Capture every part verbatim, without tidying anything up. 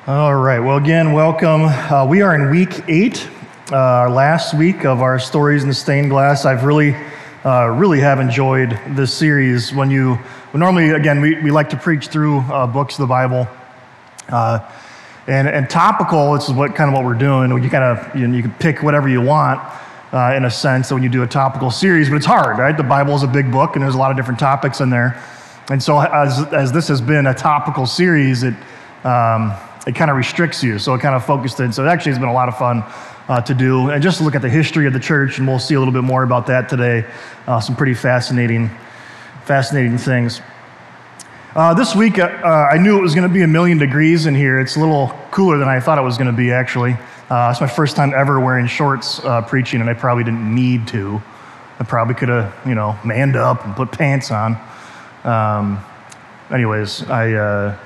All right. Well, again, welcome. Uh, we are in week eight, uh, our last week of our Stories in the Stained Glass. I've really, uh, really have enjoyed this series. When you, well, normally, again, we, we like to preach through uh, books of the Bible, uh, and and topical. This is what kind of what we're doing. You kind of you, know, you can pick whatever you want, uh, in a sense, when you do a topical series. But it's hard, right? The Bible is a big book, and there's a lot of different topics in there. And so, as as this has been a topical series, it. Um, It kind of restricts you, so it kind of focused in. So it actually has been a lot of fun uh, to do, and just to look at the history of the church, and we'll see a little bit more about that today. Uh, some pretty fascinating, fascinating things. Uh, this week, uh, I knew it was going to be a million degrees in here. It's a little cooler than I thought it was going to be, actually. Uh, it's my first time ever wearing shorts uh, preaching, and I probably didn't need to. I probably could have, you know, manned up and put pants on. Um, anyways, I. Uh,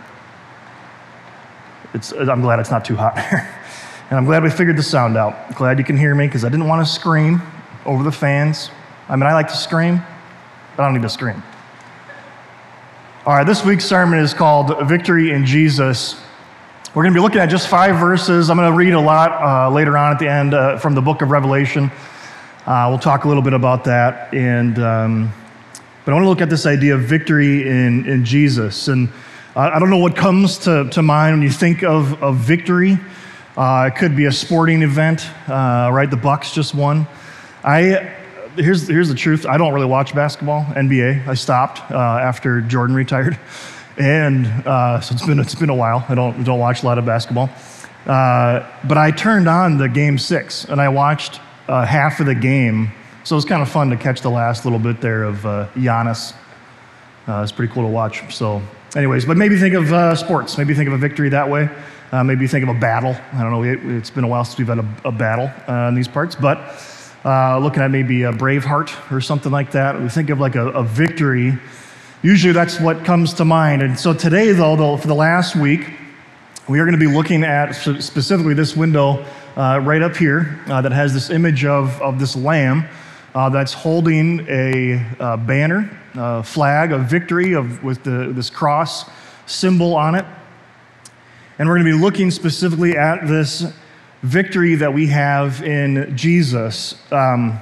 It's, I'm glad it's not too hot here. And I'm glad we figured the sound out. Glad you can hear me, because I didn't want to scream over the fans. I mean, I like to scream, but I don't need to scream. All right, this week's sermon is called Victory in Jesus. We're going to be looking at just five verses. I'm going to read a lot uh, later on at the end uh, from the book of Revelation. Uh, we'll talk a little bit about that. And um, but I want to look at this idea of victory in, in Jesus. And I don't know what comes to, to mind when you think of, of victory. Uh, it could be a sporting event, uh, right? The Bucks just won. I here's here's the truth. I don't really watch basketball, N B A. I stopped uh, after Jordan retired, and uh, so it's been it's been a while. I don't don't watch a lot of basketball, uh, but I turned on the game six and I watched uh, half of the game. So it was kind of fun to catch the last little bit there of uh, Giannis. Uh, it's pretty cool to watch. So. Anyways, but maybe think of uh, sports. Maybe think of a victory that way. Uh, maybe think of a battle. I don't know. It, it's been a while since we've had a, a battle uh, in these parts. But uh, looking at maybe a Braveheart or something like that. We think of like a, a victory. Usually that's what comes to mind. And so today, though, though for the last week, we are going to be looking at specifically this window uh, right up here uh, that has this image of, of this lamb uh, that's holding a uh, banner. Uh, flag of victory of with the this cross symbol on it. And we're going to be looking specifically at this victory that we have in Jesus. Um,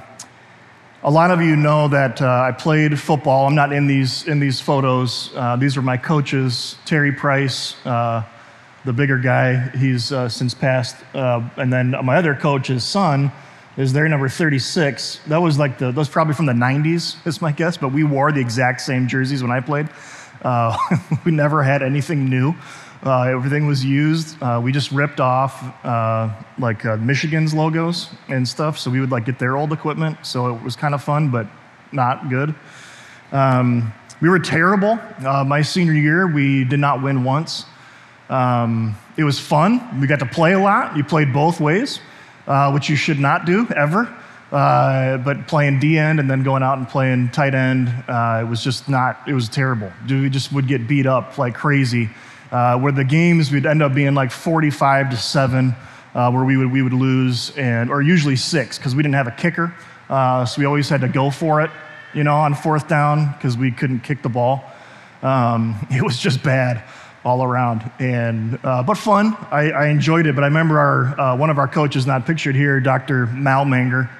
a lot of you know that uh, I played football. I'm not in these in these photos. Uh, these are my coaches, Terry Price, uh, the bigger guy. He's uh, since passed. Uh, and then my other coach, his son, is there, number thirty-six. That was like the, that was probably from the nineties, is my guess, but we wore the exact same jerseys when I played. Uh, we never had anything new. Uh, everything was used. Uh, we just ripped off uh, like uh, Michigan's logos and stuff, so we would like get their old equipment, so it was kind of fun, but not good. Um, we were terrible. Uh, my senior year, we did not win once. Um, it was fun. We got to play a lot. You played both ways. Uh, which you should not do ever, uh, but playing D end and then going out and playing tight end, uh, it was just not, it was terrible. We just would get beat up like crazy. Uh, where the games would end up being like forty-five to seven, uh, where we would we would lose, and or usually six, because we didn't have a kicker, uh, so we always had to go for it, you know, on fourth down, because we couldn't kick the ball. Um, it was just bad all around, and uh, but fun. I, I enjoyed it. But I remember our uh, one of our coaches, not pictured here, Doctor Malmanger.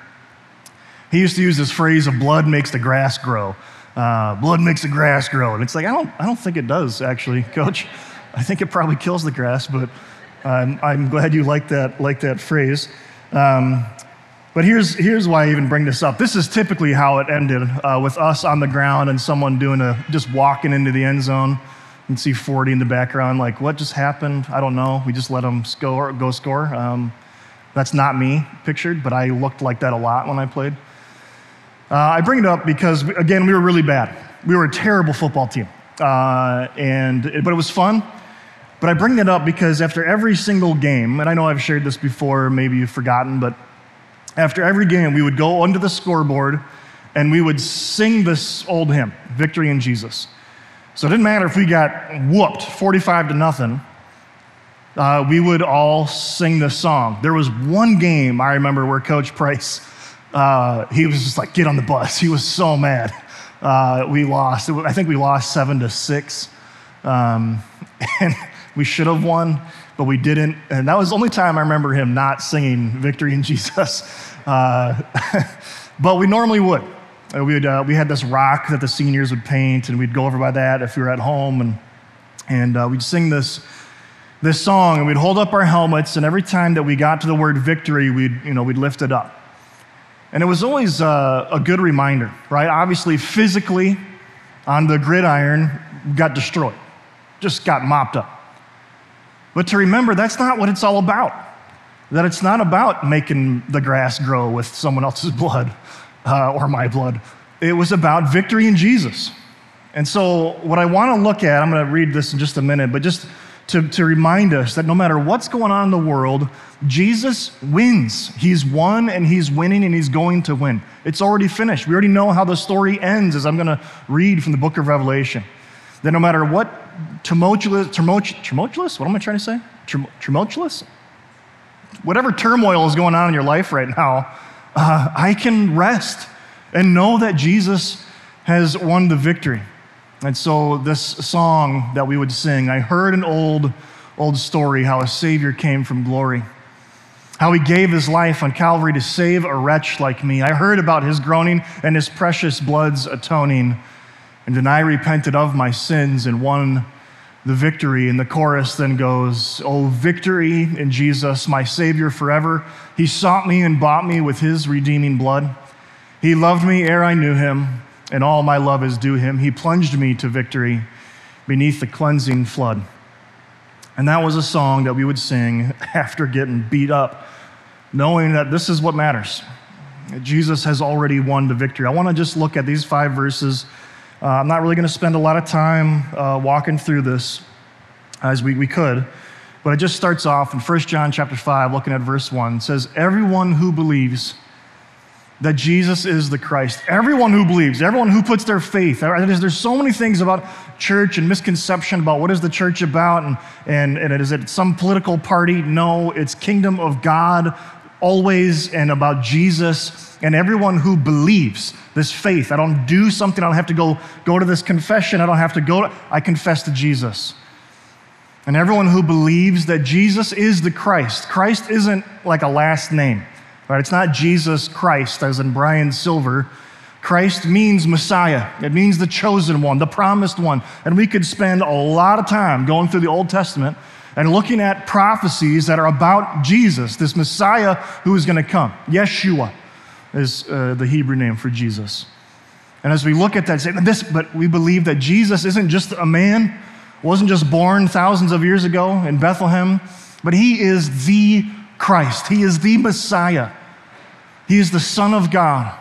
He used to use this phrase of "blood makes the grass grow." Uh, blood makes the grass grow, and it's like I don't I don't think it does actually, Coach. I think it probably kills the grass. But um, I'm glad you like that like that phrase. Um, but here's here's why I even bring this up. This is typically how it ended uh, with us on the ground and someone doing a just walking into the end zone. You can see forty in the background, like, what just happened? I don't know. We just let them score, go score. Um, that's not me pictured, but I looked like that a lot when I played. Uh, I bring it up because, again, we were really bad. We were a terrible football team, uh, and but it was fun. But I bring that up because after every single game, and I know I've shared this before, maybe you've forgotten, but after every game, we would go onto the scoreboard, and we would sing this old hymn, Victory in Jesus. So it didn't matter if we got whooped forty-five to nothing, uh, we would all sing this song. There was one game I remember where Coach Price, uh, he was just like, get on the bus. He was so mad. Uh, we lost. I think we lost seven to six. Um, and We should have won, but we didn't. And that was the only time I remember him not singing Victory in Jesus. Uh, but we normally would. Uh, we, would uh, we had this rock that the seniors would paint, and we'd go over by that if we were at home, and, and uh, we'd sing this, this song, and we'd hold up our helmets, and every time that we got to the word victory, we'd, you know, we'd lift it up. And it was always uh, a good reminder, right? Obviously, physically, on the gridiron, got destroyed, just got mopped up. But to remember, that's not what it's all about. That it's not about making the grass grow with someone else's blood uh, or my blood. It was about victory in Jesus. And so what I want to look at, I'm going to read this in just a minute, but just to, to remind us that no matter what's going on in the world, Jesus wins. He's won, and he's winning, and he's going to win. It's already finished. We already know how the story ends, as I'm going to read from the book of Revelation. That no matter what tumultuous, tumultuous, tumultuous, what am I trying to say? Tumultuous? Whatever turmoil is going on in your life right now, uh, I can rest and know that Jesus has won the victory. And so this song that we would sing, I heard an old, old story, how a Savior came from glory, how he gave his life on Calvary to save a wretch like me. I heard about his groaning and his precious blood's atoning, and then I repented of my sins and won the victory. And the chorus then goes, oh, victory in Jesus, my Savior forever. He sought me and bought me with his redeeming blood. He loved me ere I knew him, and all my love is due him. He plunged me to victory beneath the cleansing flood. And that was a song that we would sing after getting beat up, knowing that this is what matters. Jesus has already won the victory. I want to just look at these five verses. Uh, I'm not really going to spend a lot of time uh, walking through this as we, we could, but it just starts off in First John chapter five, looking at verse one. It says, everyone who believes that Jesus is the Christ, everyone who believes, everyone who puts their faith, there's so many things about church and misconception about what is the church about, and, and, and is it some political party? No, it's kingdom of God always, and about Jesus, and everyone who believes this faith. I don't do something, I don't have to go, go to this confession, I don't have to go, to, I confess to Jesus. And everyone who believes that Jesus is the Christ. Christ isn't like a last name. Right, it's not Jesus Christ, as in Brian Silver. Christ means Messiah. It means the chosen one, the promised one. And we could spend a lot of time going through the Old Testament and looking at prophecies that are about Jesus, this Messiah who is going to come. Yeshua is uh, the Hebrew name for Jesus. And as we look at that, say this, but we believe that Jesus isn't just a man, wasn't just born thousands of years ago in Bethlehem, but he is the Christ. He is the Messiah. He is the Son of God.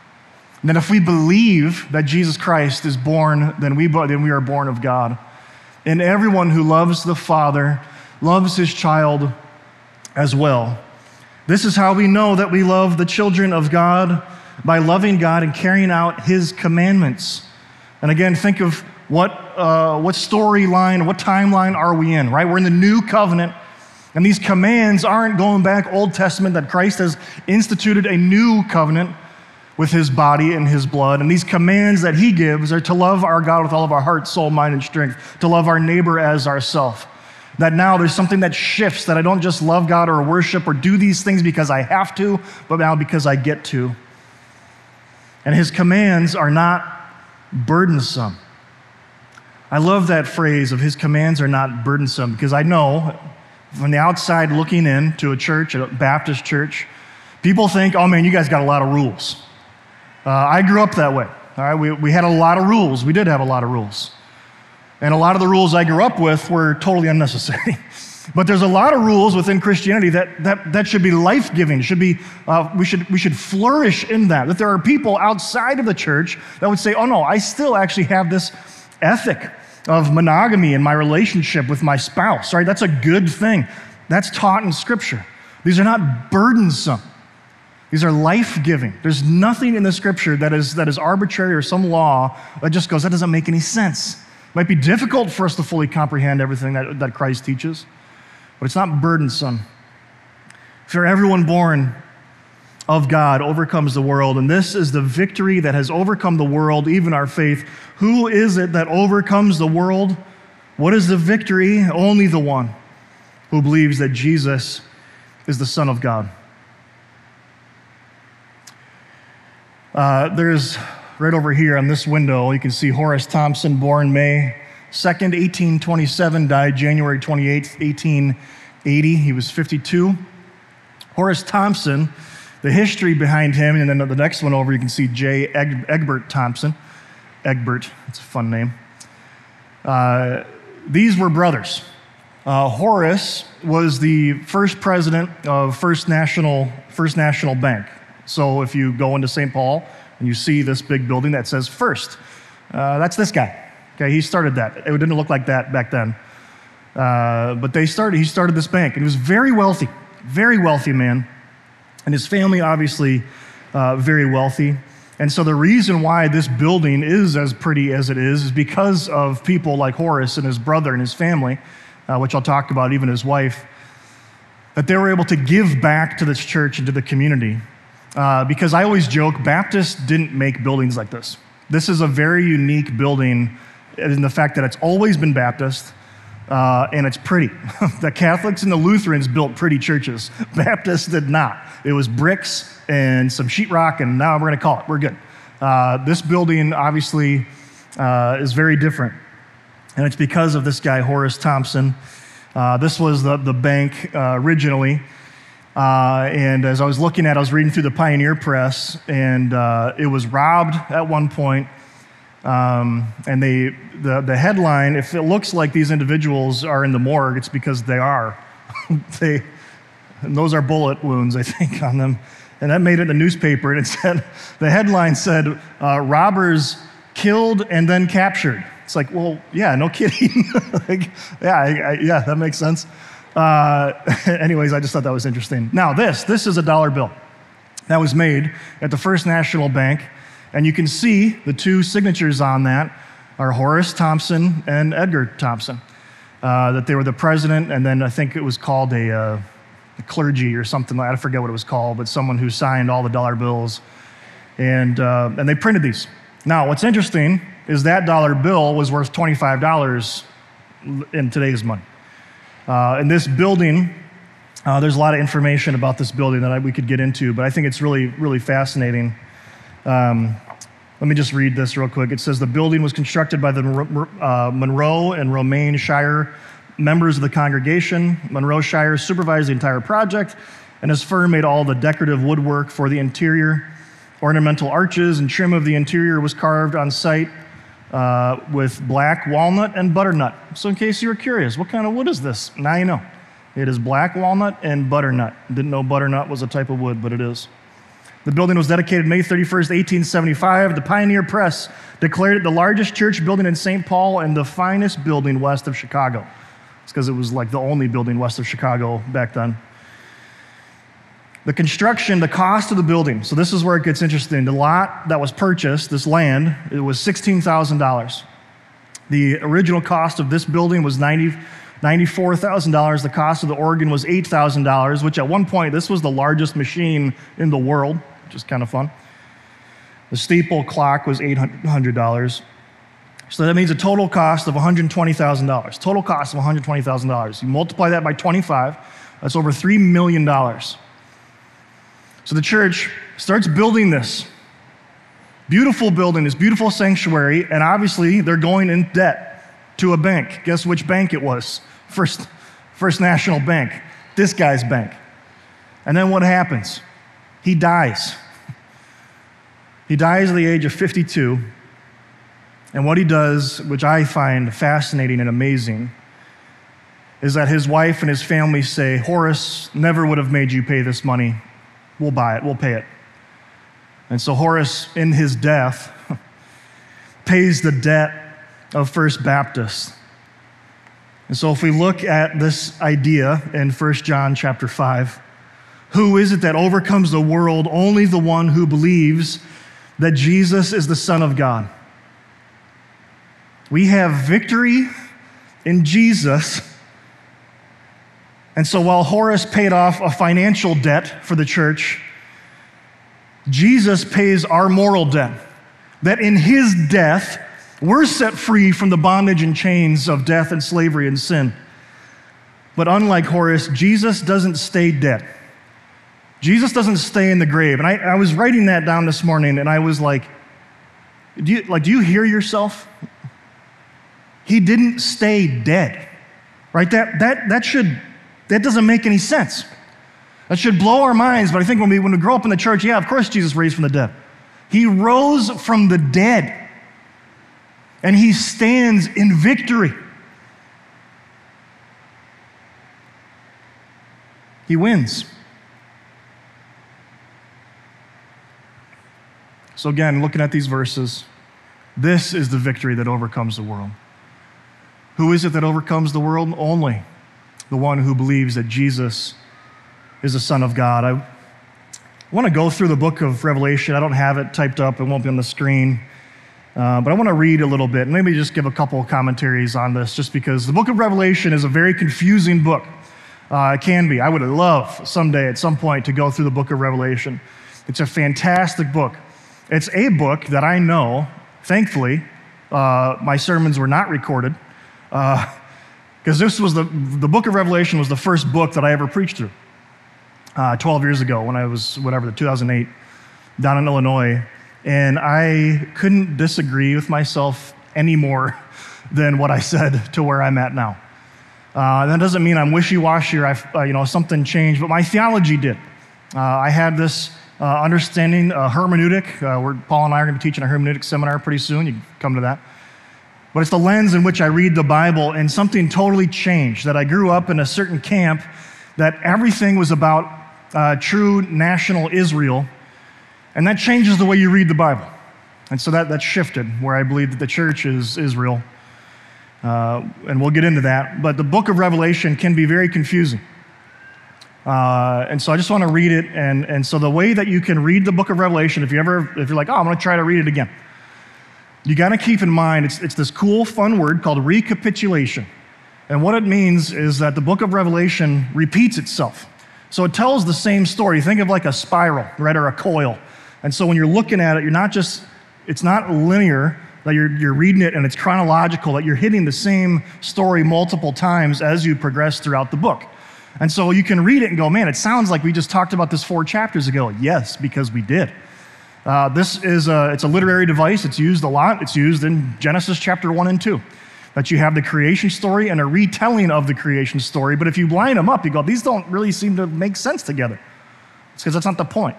And that if we believe that Jesus Christ is born, then we, then we are born of God. And everyone who loves the Father loves his child as well. This is how we know that we love the children of God, by loving God and carrying out his commandments. And again, think of what, uh, what storyline, what timeline are we in, right? We're in the new covenant. And these commands aren't going back Old Testament, that Christ has instituted a new covenant with his body and his blood. And these commands that he gives are to love our God with all of our heart, soul, mind, and strength, to love our neighbor as ourself. That now there's something that shifts, that I don't just love God or worship or do these things because I have to, but now because I get to. And his commands are not burdensome. I love that phrase of his commands are not burdensome, because I know from the outside looking in to a church, a Baptist church, people think, oh man, you guys got a lot of rules. Uh, I grew up that way. All right, we, we had a lot of rules. We did have a lot of rules. And a lot of the rules I grew up with were totally unnecessary. But there's a lot of rules within Christianity that that, that should be life-giving. Should be uh, we should we should flourish in that. That there are people outside of the church that would say, oh no, I still actually have this ethic of monogamy in my relationship with my spouse. Right? That's a good thing. That's taught in Scripture. These are not burdensome. These are life-giving. There's nothing in the Scripture that is that is arbitrary or some law that just goes, that doesn't make any sense. It might be difficult for us to fully comprehend everything that, that Christ teaches, but it's not burdensome. For everyone born of God overcomes the world, and this is the victory that has overcome the world, even our faith. Who is it that overcomes the world? What is the victory? Only the one who believes that Jesus is the Son of God. Uh, there's, right over here on this window, you can see Horace Thompson, born May second, eighteen twenty-seven, died January twenty-eighth, eighteen eighty. He was fifty-two. Horace Thompson, the history behind him, and then the next one over, you can see J. Eg- Egbert Thompson. Egbert, that's a fun name. Uh, these were brothers. Uh, Horace was the first president of First National, First National Bank. So if you go into Saint Paul and you see this big building that says First, uh, that's this guy. Okay, he started that. It didn't look like that back then. Uh, but they started, he started this bank, and he was very wealthy, very wealthy man. And his family, obviously, uh, very wealthy. And so the reason why this building is as pretty as it is is because of people like Horace and his brother and his family, uh, which I'll talk about, even his wife, that they were able to give back to this church and to the community. Uh, because I always joke, Baptists didn't make buildings like this. This is a very unique building in the fact that it's always been Baptist, uh, and it's pretty. The Catholics and the Lutherans built pretty churches. Baptists did not. It was bricks and some sheetrock, and now we're going to call it. We're good. Uh, this building, obviously, uh, is very different, and it's because of this guy, Horace Thompson. Uh, this was the, the bank uh, originally, uh, and as I was looking at it, I was reading through the Pioneer Press, and uh, it was robbed at one point. Um, and they, the, the headline, if it looks like these individuals are in the morgue, it's because they are. they, and those are bullet wounds, I think, on them. And that made it in the newspaper, and it said, the headline said, uh, robbers killed and then captured. It's like, well, yeah, no kidding. like, yeah, I, I, yeah, that makes sense. Uh, anyways, I just thought that was interesting. Now, this, this is a dollar bill that was made at the First National Bank. And you can see the two signatures on that are Horace Thompson and Edgar Thompson, uh, that they were the president, and then I think it was called a, uh, a clergy or something like that. I forget what it was called, but someone who signed all the dollar bills. And, uh, and they printed these. Now, what's interesting is that dollar bill was worth twenty-five dollars in today's money. Uh, and this building, uh, there's a lot of information about this building that I, we could get into, but I think it's really, really fascinating. Um, let me just read this real quick. It says, the building was constructed by the uh, Monroe and Romaine Shire members of the congregation. Monroe Shire supervised the entire project, and his firm made all the decorative woodwork for the interior. Ornamental arches and trim of the interior was carved on site uh, with black walnut and butternut. So in case you were curious, what kind of wood is this? Now you know. It is black walnut and butternut. Didn't know butternut was a type of wood, but it is. The building was dedicated May thirty-first, eighteen seventy-five. The Pioneer Press declared it the largest church building in Saint Paul and the finest building west of Chicago. It's because it was like the only building west of Chicago back then. The construction, the cost of the building. So this is where it gets interesting. The lot that was purchased, this land, it was sixteen thousand dollars. The original cost of this building was ninety-four thousand dollars. The cost of the organ was eight thousand dollars, which at one point, this was the largest machine in the world, which is kind of fun. The steeple clock was eight hundred dollars. So that means a total cost of one hundred twenty thousand dollars. Total cost of one hundred twenty thousand dollars. You multiply that by twenty-five, that's over three million dollars. So the church starts building this beautiful building, this beautiful sanctuary, and obviously they're going in debt to a bank. Guess which bank it was? First, First National Bank, this guy's bank. And then what happens? He dies. He dies at the age of fifty-two. And what he does, which I find fascinating and amazing, is that his wife and his family say, Horace never would have made you pay this money. We'll buy it, we'll pay it. And so Horace, in his death, pays the debt of First Baptist. And so if we look at this idea in First John chapter five, who is it that overcomes the world? Only the one who believes that Jesus is the Son of God. We have victory in Jesus. And so while Horace paid off a financial debt for the church, Jesus pays our moral debt. That in his death, We're set free from the bondage and chains of death and slavery and sin. But unlike Horace, Jesus doesn't stay dead. Jesus doesn't stay in the grave. And I, I was writing that down this morning, and I was like, do you, like, do you hear yourself? He didn't stay dead, right? That, that, that, should, that doesn't make any sense. That should blow our minds, but I think when we, when we grow up in the church, yeah, of course Jesus raised from the dead. He rose from the dead, and he stands in victory. He wins. So again, looking at these verses, this is the victory that overcomes the world. Who is it that overcomes the world? Only the one who believes that Jesus is the Son of God. I want to go through the book of Revelation. I don't have it typed up. It won't be on the screen. Uh, but I want to read a little bit, and maybe just give a couple of commentaries on this, just because the book of Revelation is a very confusing book. Uh, it can be. I would love someday at some point to go through the book of Revelation. It's a fantastic book. It's a book that I know, thankfully, uh, my sermons were not recorded, because uh, this was the, the book of Revelation was the first book that I ever preached through uh, twelve years ago when I was, whatever, two thousand eight, down in Illinois. And I couldn't disagree with myself any more than what I said to where I'm at now. Uh, that doesn't mean I'm wishy-washy or I've, uh, you know, something changed, but my theology did. Uh, I had this uh, understanding, uh, hermeneutic. Uh, we're, Paul and I are going to be teaching a hermeneutic seminar pretty soon. You can come to that. But it's the lens in which I read the Bible, and something totally changed. That I grew up in a certain camp that everything was about uh, true national Israel, and that changes the way you read the Bible. And so that, that shifted, where I believe that the church is Israel. Uh, and we'll get into that. But the book of Revelation can be very confusing. Uh, and so I just want to read it. And, and so the way that you can read the book of Revelation, if you ever, if you're like, oh, I'm going to try to read it again, you got to keep in mind, it's, it's this cool, fun word called recapitulation. And what it means is that the book of Revelation repeats itself. So it tells the same story. Think of like a spiral, right, or a coil. And so when you're looking at it, you're not just, it's not linear, that you're, you're reading it and it's chronological, that you're hitting the same story multiple times as you progress throughout the book. And so you can read it and go, man, it sounds like we just talked about this four chapters ago. Yes, because we did. Uh, this is a, it's a literary device. It's used a lot. It's used in Genesis chapter one and two. That you have the creation story and a retelling of the creation story. But if you line them up, you go, these don't really seem to make sense together. It's because that's not the point.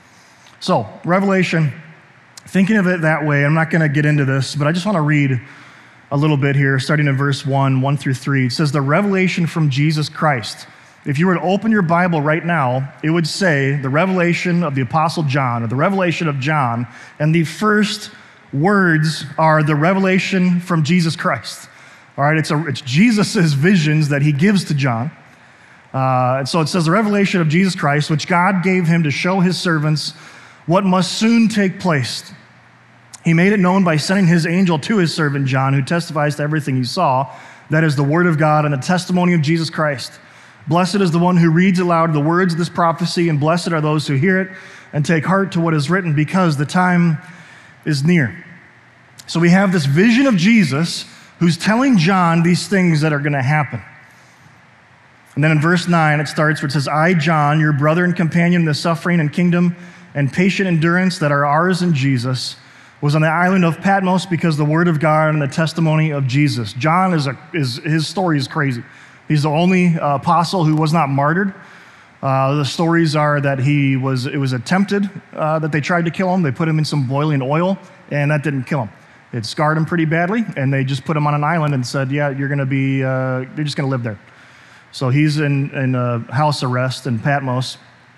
So, Revelation, thinking of it that way, I'm not going to get into this, but I just want to read a little bit here, starting in verse one, one through three. It says, the revelation from Jesus Christ. If you were to open your Bible right now, it would say the revelation of the Apostle John, or the revelation of John, and the first words are the revelation from Jesus Christ. All right, it's, a, it's Jesus' visions that he gives to John. Uh, and so it says the revelation of Jesus Christ, which God gave him to show his servants what must soon take place. He made it known by sending his angel to his servant John, who testifies to everything he saw. That is the word of God and the testimony of Jesus Christ. Blessed is the one who reads aloud the words of this prophecy, and blessed are those who hear it and take heart to what is written, because the time is near. So we have this vision of Jesus who's telling John these things that are going to happen. And then in verse nine, it starts where it says, I, John, your brother and companion in the suffering and kingdom and patient endurance that are ours in Jesus, was on the island of Patmos because the word of God and the testimony of Jesus. John, is, a, is his story is crazy. He's the only uh, apostle who was not martyred. Uh, the stories are that he was, it was attempted uh, that they tried to kill him. They put him in some boiling oil, and that didn't kill him. It scarred him pretty badly, and they just put him on an island and said, yeah, you're going to be, uh, you're just going to live there. So he's in, in uh, house arrest in Patmos.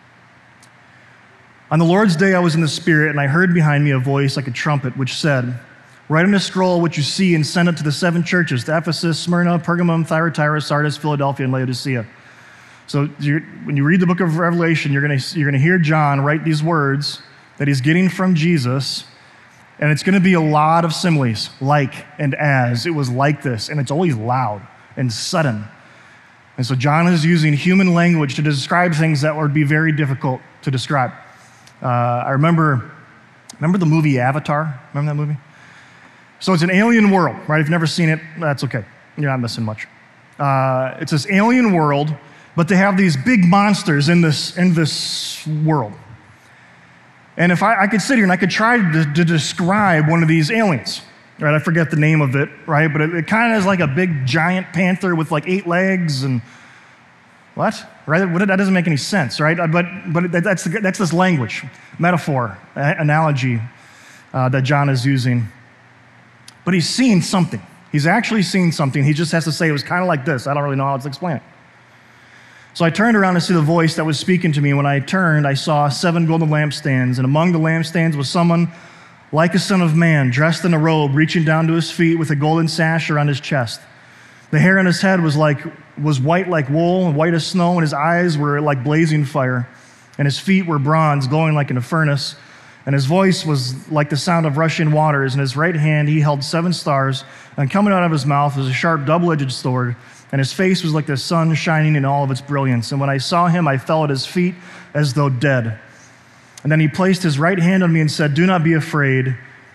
On the Lord's day I was in the Spirit, and I heard behind me a voice like a trumpet, which said, write on a scroll what you see and send it to the seven churches, to Ephesus, Smyrna, Pergamum, Thyatira, Sardis, Philadelphia, and Laodicea. So you're, when you read the book of Revelation, you're going to you're going to hear John write these words that he's getting from Jesus, and it's going to be a lot of similes, like and as. It was like this, and it's always loud and sudden. And so John is using human language to describe things that would be very difficult to describe. Uh, I remember, remember the movie Avatar? Remember that movie? So it's an alien world, right? If you've never seen it, that's okay. You're not missing much. Uh, it's this alien world, but they have these big monsters in this, in this world. And if I, I could sit here and I could try to, to describe one of these aliens, right? I forget the name of it, right? But it, it kind of is like a big giant panther with like eight legs and what? Right? That doesn't make any sense, right? But but that's that's this language, metaphor, analogy uh, that John is using. But he's seen something. He's actually seen something. He just has to say it was kind of like this. I don't really know how to explain it. So I turned around to see the voice that was speaking to me. When I turned, I saw seven golden lampstands, and among the lampstands was someone like a son of man, dressed in a robe, reaching down to his feet with a golden sash around his chest. The hair on his head was like was white like wool, white as snow, and his eyes were like blazing fire, and his feet were bronze, glowing like in a furnace, and his voice was like the sound of rushing waters. In his right hand he held seven stars, and coming out of his mouth was a sharp double-edged sword, and his face was like the sun shining in all of its brilliance. And when I saw him, I fell at his feet as though dead. And then he placed his right hand on me and said, "Do not be afraid.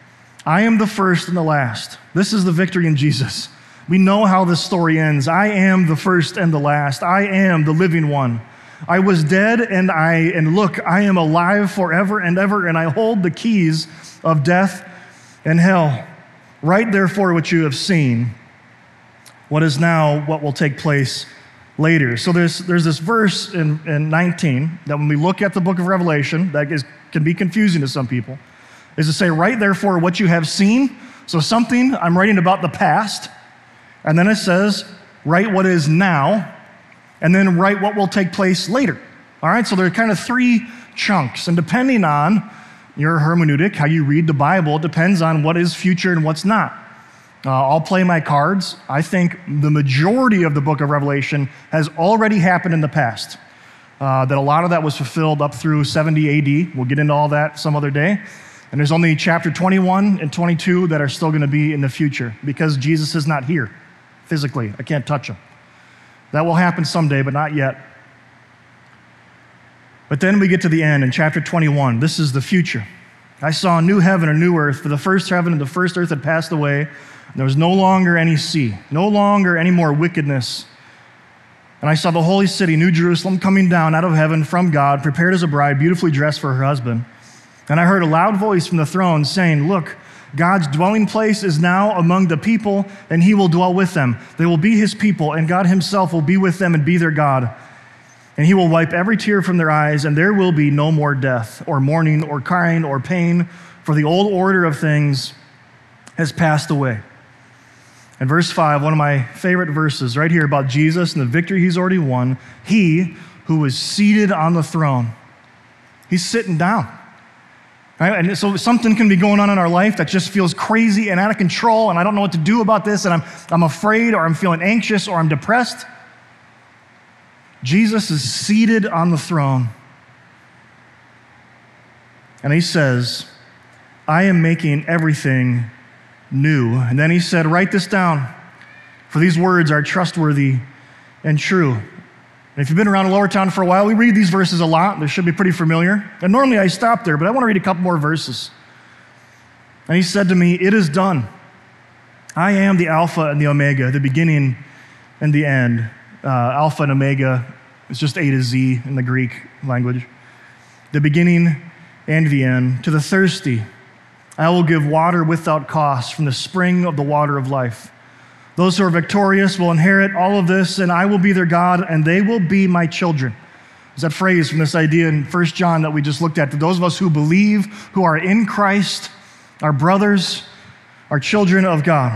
I am the first and the last." This is the victory in Jesus. We know how this story ends. I am the first and the last. I am the living one. I was dead, and I and look, I am alive forever and ever, and I hold the keys of death and hell. Write therefore what you have seen, what is now, what will take place later. So there's there's this verse in, in nineteen that when we look at the book of Revelation, that is, can be confusing to some people, is to say, write therefore what you have seen. So something, I'm writing about the past, and then it says, write what is now, and then write what will take place later. All right, so there are kind of three chunks, and depending on your hermeneutic, how you read the Bible, it depends on what is future and what's not. Uh, I'll play my cards. I think the majority of the book of Revelation has already happened in the past, uh, that a lot of that was fulfilled up through seventy A D. We'll get into all that some other day. And there's only chapter twenty-one and twenty-two that are still going to be in the future because Jesus is not here physically. I can't touch him. That will happen someday, but not yet. But then we get to the end in chapter twenty-one. This is the future. I saw a new heaven and a new earth, for the first heaven and the first earth had passed away, and there was no longer any sea, no longer any more wickedness. And I saw the holy city, New Jerusalem, coming down out of heaven from God, prepared as a bride, beautifully dressed for her husband. And I heard a loud voice from the throne saying, "Look, God's dwelling place is now among the people, and he will dwell with them. They will be his people, and God himself will be with them and be their God. And he will wipe every tear from their eyes, and there will be no more death, or mourning, or crying, or pain, for the old order of things has passed away." And verse five, one of my favorite verses right here about Jesus and the victory he's already won. He who was seated on the throne, he's sitting down. Right? And so something can be going on in our life that just feels crazy and out of control, and I don't know what to do about this, and I'm, I'm afraid, or I'm feeling anxious, or I'm depressed. Jesus is seated on the throne, and he says, "I am making everything new." And then he said, "Write this down, for these words are trustworthy and true." And if you've been around Lowertown for a while, we read these verses a lot. They should be pretty familiar. And normally I stop there, but I want to read a couple more verses. And he said to me, "It is done. I am the Alpha and the Omega, the beginning and the end." Uh, Alpha and Omega is just A to Z in the Greek language. The beginning and the end. To the thirsty, I will give water without cost from the spring of the water of life. Those who are victorious will inherit all of this, and I will be their God, and they will be my children. There's that phrase from this idea in First John that we just looked at. To those of us who believe, who are in Christ, our brothers, our children of God.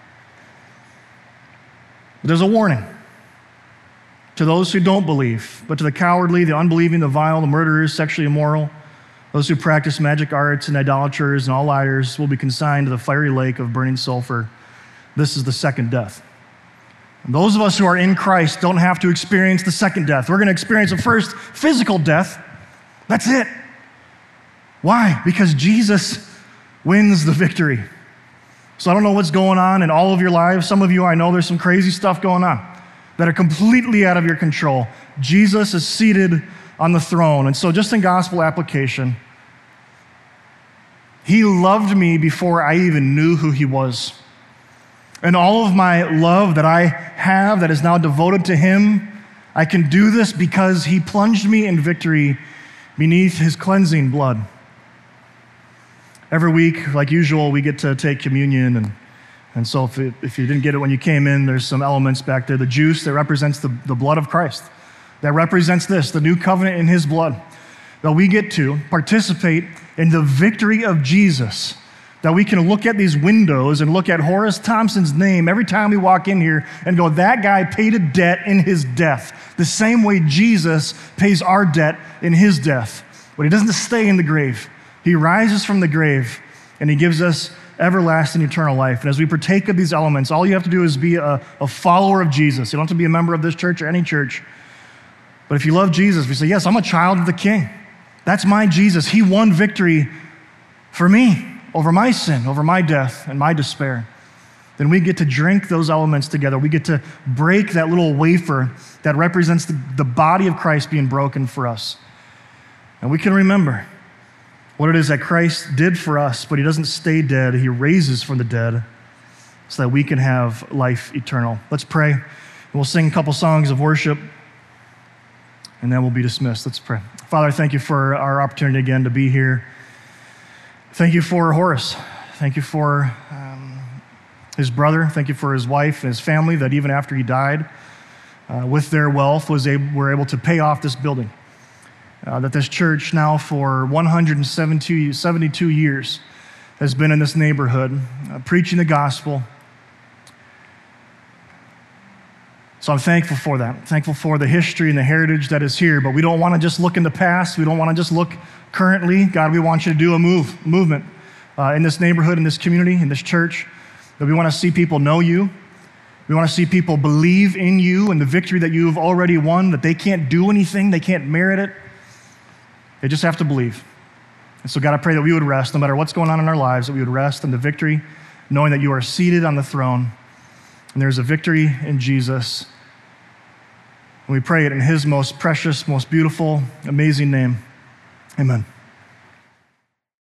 But there's a warning to those who don't believe, but to the cowardly, the unbelieving, the vile, the murderers, sexually immoral, those who practice magic arts and idolaters and all liars will be consigned to the fiery lake of burning sulfur. This is the second death. And those of us who are in Christ don't have to experience the second death. We're going to experience the first physical death. That's it. Why? Because Jesus wins the victory. So I don't know what's going on in all of your lives. Some of you, I know there's some crazy stuff going on that are completely out of your control. Jesus is seated on the throne. And so just in gospel application, He loved me before I even knew who he was. And all of my love that I have that is now devoted to him, I can do this because he plunged me in victory beneath his cleansing blood. Every week, like usual, we get to take communion, and, and so if, it, if you didn't get it when you came in, there's some elements back there. The juice that represents the, the blood of Christ, that represents this, the new covenant in his blood, that we get to participate in the victory of Jesus, that we can look at these windows and look at Horace Thompson's name every time we walk in here and go, that guy paid a debt in his death, the same way Jesus pays our debt in his death. But he doesn't stay in the grave. He rises from the grave, and he gives us everlasting eternal life. And as we partake of these elements, all you have to do is be a, a follower of Jesus. You don't have to be a member of this church or any church. But if you love Jesus, we say, yes, I'm a child of the King. That's my Jesus. He won victory for me over my sin, over my death, and my despair. Then we get to drink those elements together. We get to break that little wafer that represents the, the body of Christ being broken for us. And we can remember what it is that Christ did for us, but he doesn't stay dead. He raises from the dead so that we can have life eternal. Let's pray. We'll sing a couple songs of worship, and then we'll be dismissed. Let's pray. Father, thank you for our opportunity again to be here. Thank you for Horace. Thank you for um, his brother. Thank you for his wife and his family that even after he died, uh, with their wealth, was able, were able to pay off this building. Uh, that this church now for one hundred seventy-two years has been in this neighborhood, uh, preaching the gospel. So I'm thankful for that. Thankful for the history and the heritage that is here, but we don't want to just look in the past. We don't want to just look currently. God, we want you to do a move, movement uh, in this neighborhood, in this community, in this church, that we want to see people know you. We want to see people believe in you and the victory that you've already won, that they can't do anything, they can't merit it. They just have to believe. And so God, I pray that we would rest, no matter what's going on in our lives, that we would rest in the victory, knowing that you are seated on the throne, and there's a victory in Jesus. And we pray it in his most precious, most beautiful, amazing name. Amen.